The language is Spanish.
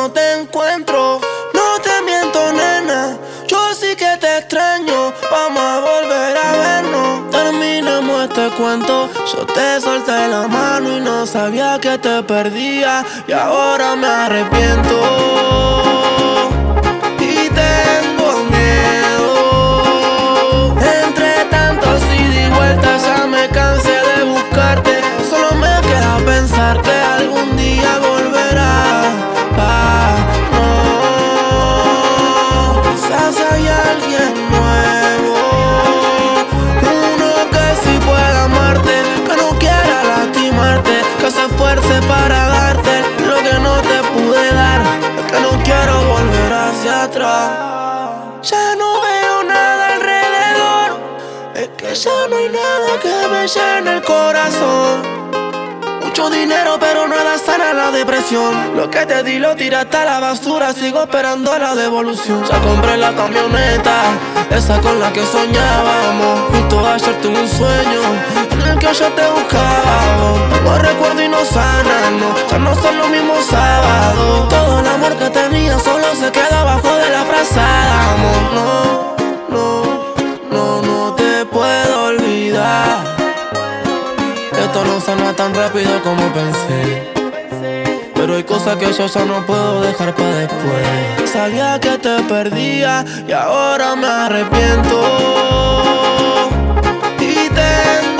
no te encuentro. No te miento, nena, yo sí que te extraño. Vamos a volver a vernos. Terminemos este cuento. Yo te solté la mano y no sabía que te perdía. Y ahora me arrepiento. Y tengo miedo. Entre tantos ida y vueltas ya me cansé de buscarte. Solo me queda pensar que algún día volverás. No, quizás hay alguien nuevo, uno que sí pueda amarte, que no quiera lastimarte, que se esfuerce para darte lo que no te pude dar. Es que no quiero volver hacia atrás. Ya no veo nada alrededor, es que ya no hay nada que me llene el corazón. Mucho dinero pero nada sana la depresión. Lo que te di lo tiraste a la basura, sigo esperando la devolución. Ya compré la camioneta, esa con la que soñábamos. Justo ayer tuve un sueño en el que yo te buscaba. No recuerdo y no sanan, no, ya no son los mismos sábados. Todo el amor que tenía solo se queda abajo de la frazada. Amor, no te puedo olvidar. Esto no sana tan rápido como pensé, pero hay cosas que yo ya no puedo dejar para después. Sabía que te perdía y ahora me arrepiento. Y te